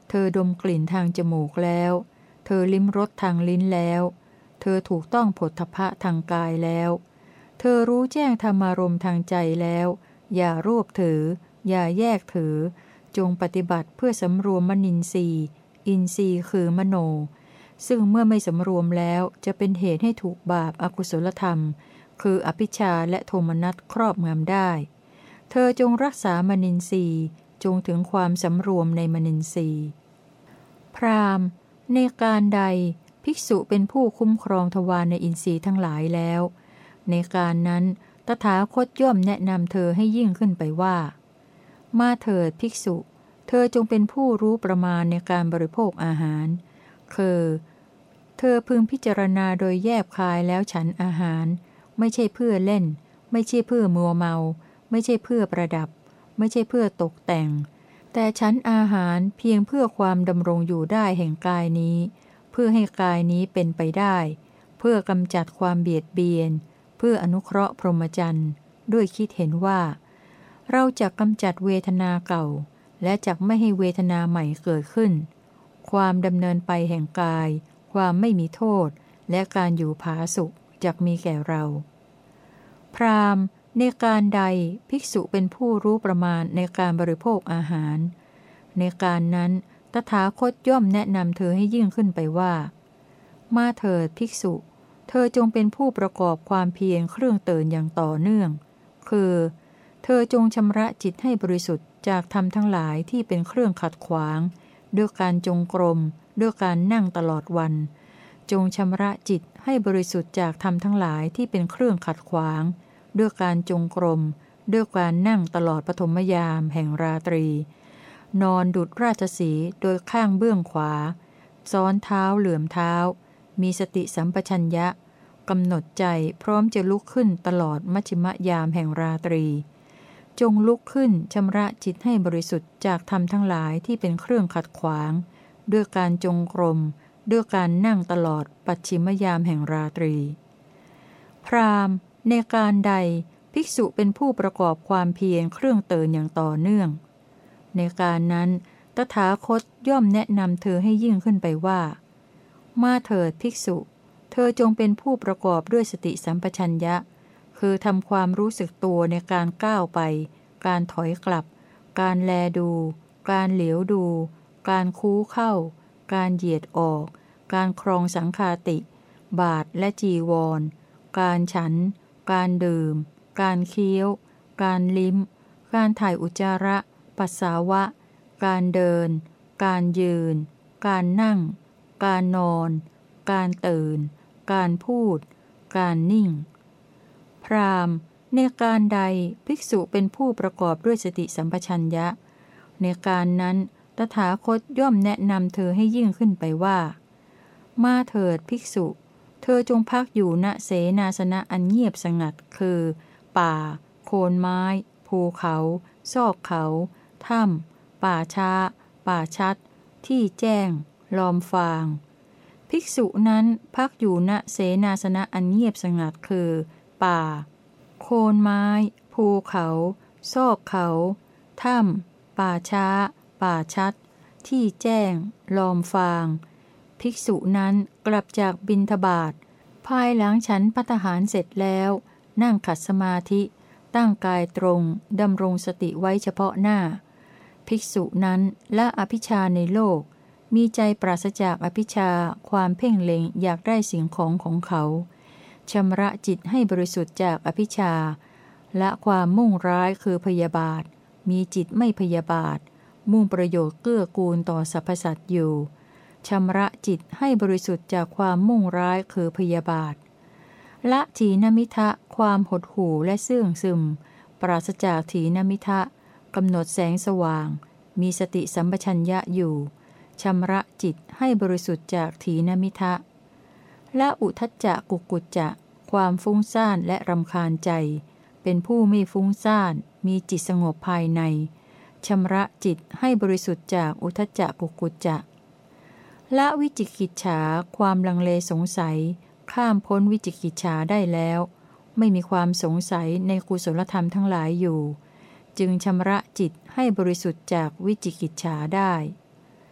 เธอดมกลิ่นทางจมูกแล้วเธอลิ้มรสทางลิ้นแล้วเธอถูกต้องโผฏฐัพพะทางกายแล้วเธอรู้แจ้งธรรมารมณ์ทางใจแล้วอย่ารวบถืออย่าแยกถือจงปฏิบัติเพื่อสำรวมมนินทรีย์อินทรีย์คือมโนซึ่งเมื่อไม่สำรวมแล้วจะเป็นเหตุให้ถูกบาปอกุศลธรรมคืออภิชฌาและโทมนัสครอบงำได้เธอจงรักษามนินทรีย์จงถึงความสำรวมในมนินทรีย์พราหมณ์ในการใดภิกษุเป็นผู้คุ้มครองทวารในอินทรีย์ทั้งหลายแล้วในการนั้นตถาคตย่อมแนะนำเธอให้ยิ่งขึ้นไปว่ามาเถิดภิกษุเธอจงเป็นผู้รู้ประมาณในการบริโภคอาหารคือเธอพึงพิจารณาโดยแยบคายแล้วฉันอาหารไม่ใช่เพื่อเล่นไม่ใช่เพื่อมัวเมาไม่ใช่เพื่อประดับไม่ใช่เพื่อตกแต่งแต่ฉันอาหารเพียงเพื่อความดำรงอยู่ได้แห่งกายนี้เพื่อให้กายนี้เป็นไปได้เพื่อกำจัดความเบียดเบียนเพื่ออนุเคราะห์พรหมจรรย์ด้วยคิดเห็นว่าเราจะกำจัดเวทนาเก่าและจักไม่ให้เวทนาใหม่เกิดขึ้นความดำเนินไปแห่งกายความไม่มีโทษและการอยู่ผาสุกจักมีแก่เราพราหมณ์ในการใดภิกษุเป็นผู้รู้ประมาณในการบริโภคอาหารในการนั้นตถาคตย่อมแนะนำเธอให้ยิ่งขึ้นไปว่ามาเถิดภิกษุเธอจงเป็นผู้ประกอบความเพียรเครื่องเตือนอย่างต่อเนื่องคือเธอจงชำระจิตให้บริสุทธิ์จากธรรมทั้งหลายที่เป็นเครื่องขัดขวางด้วยการจงกรมด้วยการนั่งตลอดวันจงชำระจิตให้บริสุทธิ์จากธรรมทั้งหลายที่เป็นเครื่องขัดขวางด้วยการจงกรมด้วยการนั่งตลอดปฐมยามแห่งราตรีนอนดุจราชสีห์โดยข้างเบื้องขวาซ้อนเท้าเหลื่อมเท้ามีสติสัมปชัญญะกำหนดใจพร้อมจะลุกขึ้นตลอดมัชฌิมยามแห่งราตรีจงลุกขึ้นชำระจิตให้บริสุทธิ์จากธรรมทั้งหลายที่เป็นเครื่องขัดขวางด้วยการจงกรมด้วยการนั่งตลอดปัจฉิมยามแห่งราตรีพราหมณ์ในการใดภิกษุเป็นผู้ประกอบความเพียรเครื่องเตือนอย่างต่อเนื่องในการนั้นตถาคตย่อมแนะนำเธอให้ยิ่งขึ้นไปว่ามาเถิดภิกษุเธอจงเป็นผู้ประกอบด้วยสติสัมปชัญญะคือทำความรู้สึกตัวในการก้าวไปการถอยกลับการแลดูการเหลียวดูการคู้เข้าการเหยียดออกการครองสังฆาติบาทและจีวรการฉันการดื่มการเคี้ยวการลิ้มการถ่ายอุจจาระปัสสาวะการเดินการยืนการนั่งการนอนการตื่นการพูดการนิ่งพราหมณ์ในการใดภิกษุเป็นผู้ประกอบด้วยสติสัมปชัญญะในการนั้นตถาคตย่อมแนะนำเธอให้ยิ่งขึ้นไปว่ามาเถิดภิกษุเธอจงพักอยู่ณเสนาสนะอันเงียบสงัดคือป่าโคนไม้ภูเขาซอกเขาถ้ำป่าช้าป่าชัดที่แจ้งลอมฟางภิกษุนั้นพักอยู่ณเสนาสนะอันเงียบสงัดคือป่าโคนไม้ภูเขาซอกเขาถ้ำป่าช้าป่าชัดที่แจ้งลอมฟางภิกษุนั้นกลับจากบิณฑบาตภายหลังฉันภัตตาหารเสร็จแล้วนั่งขัดสมาธิตั้งกายตรงดำรงสติไว้เฉพาะหน้าภิกษุนั้นละอภิชฌาในโลกมีใจปราศจากอภิชฌาความเพ่งเล็งอยากได้สิ่งของเขาชำระจิตให้บริสุทธิ์จากอภิชฌาละความมุ่งร้ายคือพยาบาทมีจิตไม่พยาบาทมุ่งประโยชน์เกื้อกูลต่อสรรพสัตว์อยู่ชำระจิตให้บริสุทธิ์จากความมุ่งร้ายคือพยาบาทละถีนมิทะความหดหู่และเสื่องซึมปราศจากถีนมิทะกำหนดแสงสว่างมีสติสัมปชัญญะอยู่ชำระจิตให้บริสุทธิ์จากถีนมิทะละอุทธัจจะกุกุจจะความฟุ้งซ่านและรำคาญใจเป็นผู้ไม่ฟุ้งซ่านมีจิตสงบภายในชำระจิตให้บริสุทธิ์จากอุทธัจจะกุกุจจะละวิจิกิจฉาความลังเลสงสัยข้ามพ้นวิจิกิจฉาได้แล้วไม่มีความสงสัยในกุศลธรรมทั้งหลายอยู่จึงชำระจิตให้บริสุทธิ์จากวิจิกิจฉาได้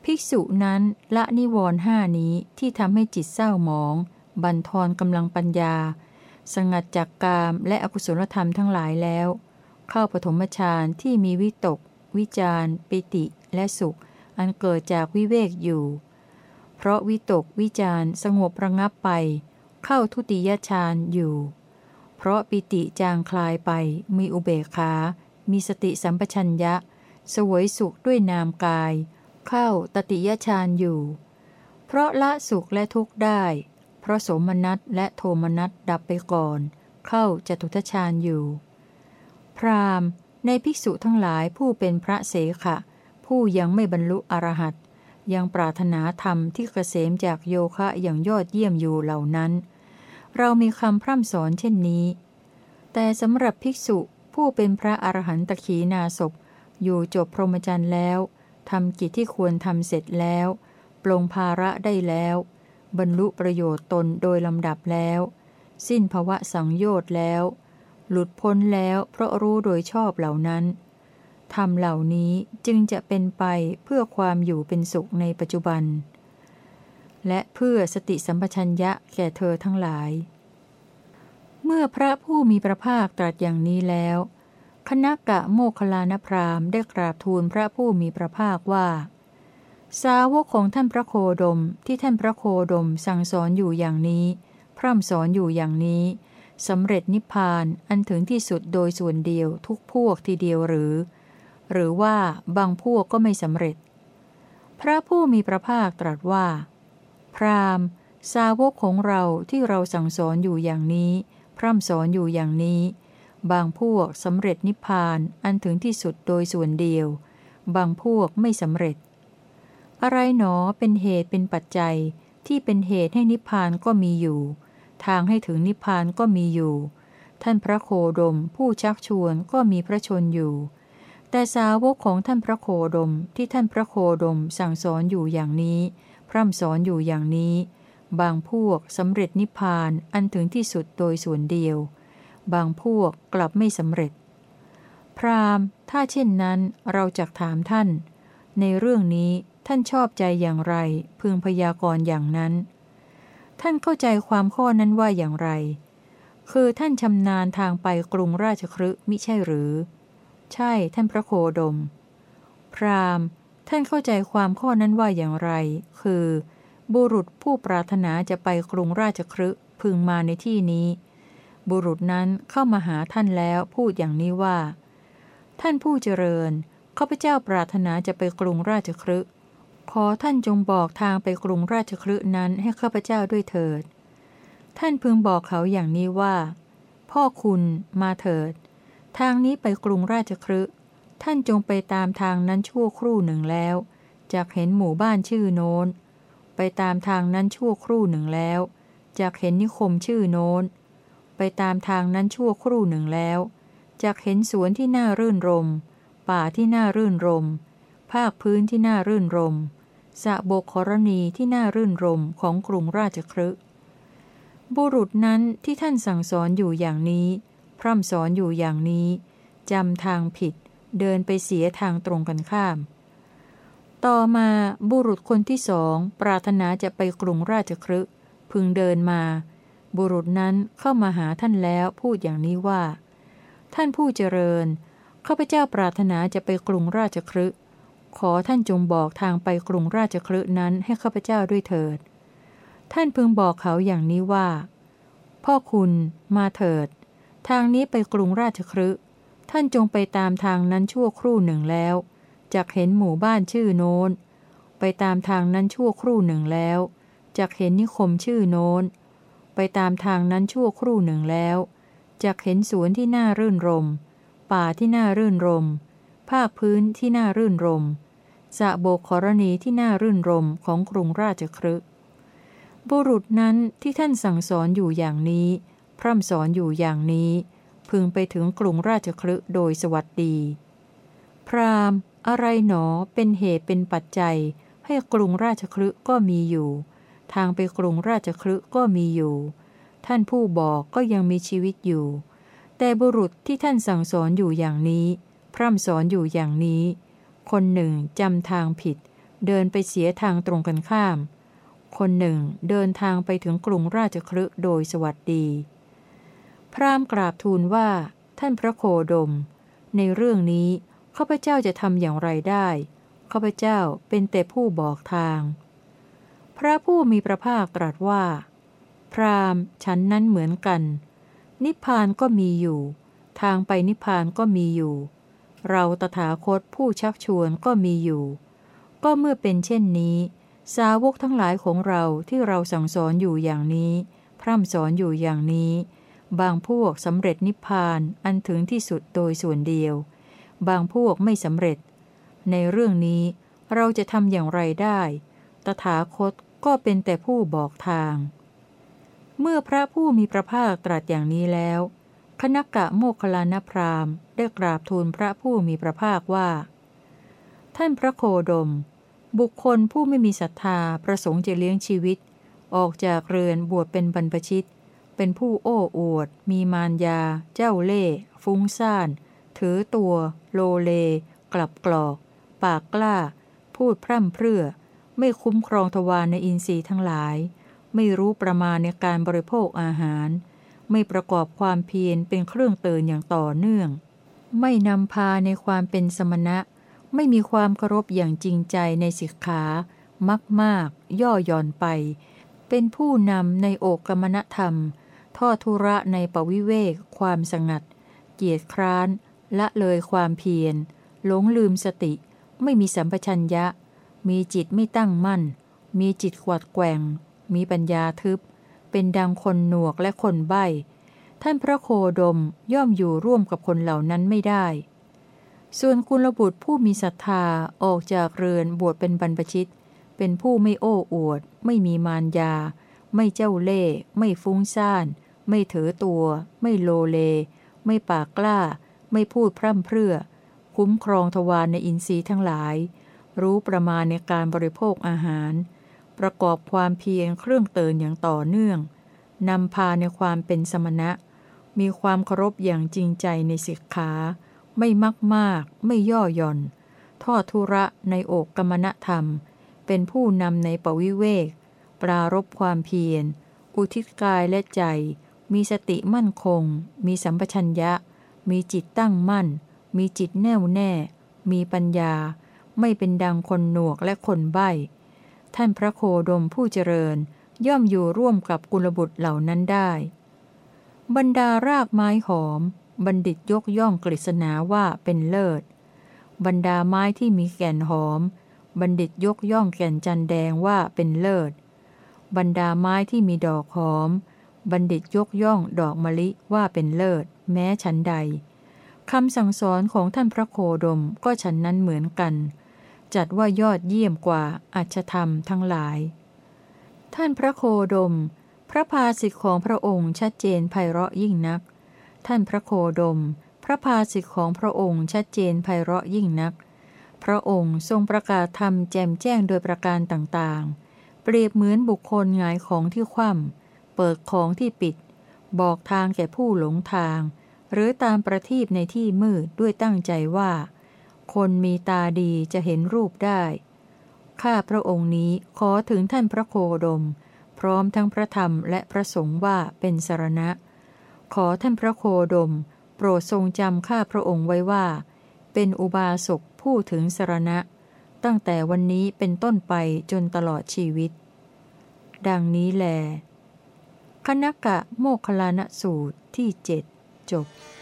ภิกษุนั้นละนิวรณ์ห้านี้ที่ทำให้จิตเศร้าหมองบั่นทอนกำลังปัญญาสงัดจากกามและอกุศลธรรมทั้งหลายแล้วเข้าปฐมฌานที่มีวิตกวิจารปิติและสุขอันเกิดจากวิเวกอยู่เพราะวิตกวิจารสงบระงับไปเข้าทุติยฌานอยู่เพราะปิติจางคลายไปมีอุเบกขามีสติสัมปชัญญะเสวยสุขด้วยนามกายเข้าตติยฌานอยู่เพราะละสุขและทุกข์ได้เพราะโสมนัสและโทมนัสดับไปก่อนเข้าจตุทัชฌานอยู่พราหมณ์ในภิกษุทั้งหลายผู้เป็นพระเสขะผู้ยังไม่บรรลุอรหัตยังปรารถนาธรรมที่เกษมจากโยคะอย่างยอดเยี่ยมอยู่เหล่านั้นเรามีคำพร่ำสอนเช่นนี้แต่สำหรับภิกษุผู้เป็นพระอรหันตขีณาสพอยู่จบพรหมจรรย์แล้วทำกิจที่ควรทำเสร็จแล้วปลงภาระได้แล้วบรรลุประโยชน์ตนโดยลำดับแล้วสิ้นภวะสังโยชน์แล้วหลุดพ้นแล้วเพราะรู้โดยชอบเหล่านั้นธรรมเหล่านี้จึงจะเป็นไปเพื่อความอยู่เป็นสุขในปัจจุบันและเพื่อสติสัมปชัญญะแก่เธอทั้งหลายเมื่อพระผู้มีพระภาคตรัสอย่างนี้แล้วคณกะโมคคัลลานพราหมณ์ได้กราบทูลพระผู้มีพระภาคว่าสาวกของท่านพระโคดมที่ท่านพระโคดมสั่งสอนอยู่อย่างนี้พร่ำสอนอยู่อย่างนี้สำเร็จนิพพานอันถึงที่สุดโดยส่วนเดียวทุกพวกทีเดียวหรือว่าบางพวกก็ไม่สำเร็จพระผู้มีพระภาคตรัสว่าพราหมณ์สาวกของเราที่เราสั่งสอนอยู่อย่างนี้พร่ำสอนอยู่อย่างนี้บางพวกสำเร็จนิพพานอันถึงที่สุดโดยส่วนเดียวบางพวกไม่สำเร็จอะไรหนอเป็นเหตุเป็นปัจจัยที่เป็นเหตุให้นิพพานก็มีอยู่ทางให้ถึงนิพพานก็มีอยู่ท่านพระโคดมผู้ชักชวนก็มีพระชนอยู่แต่สาวกของท่านพระโคดมที่ท่านพระโคดมสั่งสอนอยู่อย่างนี้พร่ำสอนอยู่อย่างนี้บางพวกสำเร็จนิพพานอันถึงที่สุดโดยส่วนเดียวบางพวกกลับไม่สำเร็จพราหมณ์ถ้าเช่นนั้นเราจักถามท่านในเรื่องนี้ท่านชอบใจอย่างไรพึงพยากรณ์อย่างนั้นท่านเข้าใจความข้อนั้นว่าอย่างไรคือท่านชำนาญทางไปกรุงราชคฤห์มิใช่หรือใช่ท่านพระโคดมพราหมณ์ท่านเข้าใจความข้อนั้นว่าอย่างไรคือบุรุษผู้ปรารถนาจะไปกรุงราชคฤห์พึงมาในที่นี้บุรุษนั้นเข้ามาหาท่านแล้วพูดอย่างนี้ว่าท่านผู้เจริญข้าพเจ้าปรารถนาจะไปกรุงราชคฤห์ขอท่านจงบอกทางไปกรุงราชคฤห์นั้นให้ข้าพเจ้าด้วยเถิดท่านพึงบอกเขาอย่างนี้ว่าพ่อคุณมาเถิดทางนี้ไปกรุงราชคฤห์ท่านจงไปตามทางนั้นชั่วครู่หนึ่งแล้วจากเห็นหมู่บ้านชื่อโน้นไปตามทางนั้นชั่วครู่หนึ่งแล้วจากเห็นนิคมชื่อโน้นไปตามทางนั้นชั่วครู่หนึ่งแล้วจากเห็นสวนที่น่ารื่นรมป่าที่น่ารื่นรมภาคพื้นที่น่ารื่นรมสระโบกขรณีที่น่ารื่นรมของกรุงราชคฤห์บุรุษนั้นที่ท่านสั่งสอนอยู่อย่างนี้พร่ำสอนอยู่อย่างนี้จำทางผิดเดินไปเสียทางตรงกันข้ามต่อมาบุรุษคนที่สองปรารถนาจะไปกรุงราชคฤห์พึงเดินมาบุรุษนั้นเข้ามาหาท่านแล้วพูดอย่างนี้ว่าท่านผู้เจริญข้าพเจ้าปรารถนาจะไปกรุงราชคฤห์ขอท่านจงบอกทางไปกรุงราชคฤห์นั้นให้ข้าพเจ้าด้วยเถิดท่านพึงบอกเขาอย่างนี้ว่าพ่อคุณมาเถิดทางนี้ไปกรุงราชคฤห์ท่านจงไปตามทางนั้นชั่วครู่หนึ่งแล้วจากเห็นหมู่บ้านชื่อโน้นไปตามทางนั้นชั่วครู่หนึ่งแล้วจากเห็นนิคมชื่อโน้นไปตามทางนั้นชั่วครู่หนึ่งแล้วจากเห็นสวนที่น่ารื่นรมป่าที่น่ารื่นรมภาคพื้นที่น่ารื่นรมสระโบกขรณีที่น่ารื่นรมของกรุงราชคฤห์บุรุษนั้นที่ท่านสั่งสอนอยู่อย่างนี้พร่ำสอนอยู่อย่างนี้พึงไปถึงกรุงราชคฤห์โดยสวัสดีพราหมณ์อะไรหนอเป็นเหตุเป็นปัจจัยให้กรุงราชคฤห์ก็มีอยู่ทางไปกรุงราชคฤห์ก็มีอยู่ท่านผู้บอกก็ยังมีชีวิตอยู่แต่บุรุษที่ท่านสั่งสอนอยู่อย่างนี้พร่ำสอนอยู่อย่างนี้คนหนึ่งจำทางผิดเดินไปเสียทางตรงกันข้าม คนหนึ่งเดินทางไปถึงกรุงราชคฤห์โดยสวัสดีพราหมณ์กราบทูลว่าท่านพระโคดมในเรื่องนี้ข้าพเจ้าจะทำอย่างไรได้ข้าพเจ้าเป็นแต่ผู้บอกทางพระผู้มีพระภาคตรัสว่าพราหมณ์ฉันนั้นเหมือนกันนิพพานก็มีอยู่ทางไปนิพพานก็มีอยู่เราตถาคตผู้ชักชวนก็มีอยู่ก็เมื่อเป็นเช่นนี้สาวกทั้งหลายของเราที่เราสั่งสอนอยู่อย่างนี้พร่ำสอนอยู่อย่างนี้บางพวกสำเร็จนิพพานอันถึงที่สุดโดยส่วนเดียวบางพวกไม่สำเร็จในเรื่องนี้เราจะทำอย่างไรได้ตถาคตก็เป็นแต่ผู้บอกทางเมื่อพระผู้มีพระภาคตรัสอย่างนี้แล้วคณกะโมคคัลลานพราหมณ์ได้กราบทูลพระผู้มีพระภาคว่าท่านพระโคดมบุคคลผู้ไม่มีศรัทธาประสงค์จะเลี้ยงชีวิตออกจากเรือนบวชเป็นบรรพชิตเป็นผู้โอ้อวดมีมารยาเจ้าเล่ห์ฟุ้งซ่านถือตัวโลเลกลับกรอกปากกล้าพูดพร่ำเพรื่อไม่คุ้มครองทวารในอินทรีย์ทั้งหลายไม่รู้ประมาณในการบริโภคอาหารไม่ประกอบความเพียรเป็นเครื่องเตือนอย่างต่อเนื่องไม่นำพาในความเป็นสมณะไม่มีความเคารพอย่างจริงใจในสิกขามักมากย่อหย่อนไปเป็นผู้นำในโอกกมณธรรมทอดทุระในปวิเวกความสงัดเกียจคร้านละเลยความเพียรหลงลืมสติไม่มีสัมปชัญญะมีจิตไม่ตั้งมั่นมีจิตขวัดแกว่งมีปัญญาทึบเป็นดังคนหนวกและคนใบ้ท่านพระโคดมย่อมอยู่ร่วมกับคนเหล่านั้นไม่ได้ส่วนกุลบุตรผู้มีศรัทธาออกจากเรือนบวชเป็นบรรพชิตเป็นผู้ไม่โอ้อวดไม่มีมารยาไม่เจ้าเล่ห์ไม่ฟุ้งซ่านไม่ถือตัวไม่โลเลไม่ปากกล้าไม่พูดพร่ำเพรื่อคุ้มครองทวารในอินทรีย์ทั้งหลายรู้ประมาณในการบริโภคอาหารประกอบความเพียรเครื่องเตือนอย่างต่อเนื่องนำพาในความเป็นสมณะมีความเคารพอย่างจริงใจในสิกขาไม่มักมากไม่ย่อหย่อนทอดทุระในโอกกมณธรรมเป็นผู้นำในปวิเวกปรารภความเพียรอุทิศกายและใจมีสติมั่นคงมีสัมปชัญญะมีจิตตั้งมั่นมีจิตแน่วแน่มีปัญญาไม่เป็นดังคนหนวกและคนใบ้ท่านพระโคดมผู้เจริญย่อมอยู่ร่วมกับกุลบุตรเหล่านั้นได้บรรดารากไม้หอมบัณฑิตยกย่องกฤษณาว่าเป็นเลิศบรรดาไม้ที่มีแก่นหอมบัณฑิตยกย่องแก่นจันแดงว่าเป็นเลิศบรรดาไม้ที่มีดอกหอมบัณฑิตยกย่องดอกมะลิว่าเป็นเลิศแม้ฉันใดคำสั่งสอนของท่านพระโคดมก็ฉันนั้นเหมือนกันจัดว่ายอดเยี่ยมกว่าอัจฉธรรมทั้งหลายท่านพระโคดมพระภาสิทธิของพระองค์ชัดเจนไพเราะยิ่งนักท่านพระโคดมพระภาสิทธิของพระองค์ชัดเจนไพเราะยิ่งนักพระองค์ทรงประกาศธรรมแจ่มแจ้งโดยประการต่างๆเปรียบเหมือนบุคคลหงายของที่คว่ำเปิดของที่ปิดบอกทางแก่ผู้หลงทางหรือตามประทีปในที่มืดด้วยตั้งใจว่าคนมีตาดีจะเห็นรูปได้ข้าพระองค์นี้ขอถึงท่านพระโคดมพร้อมทั้งพระธรรมและพระสงฆ์ว่าเป็นสรณะขอท่านพระโคดมโปรดทรงจำข้าพระองค์ไว้ว่าเป็นอุบาสกผู้ถึงสรณะตั้งแต่วันนี้เป็นต้นไปจนตลอดชีวิตดังนี้แลคณกะโมคคัลลานสูตรที่7จบ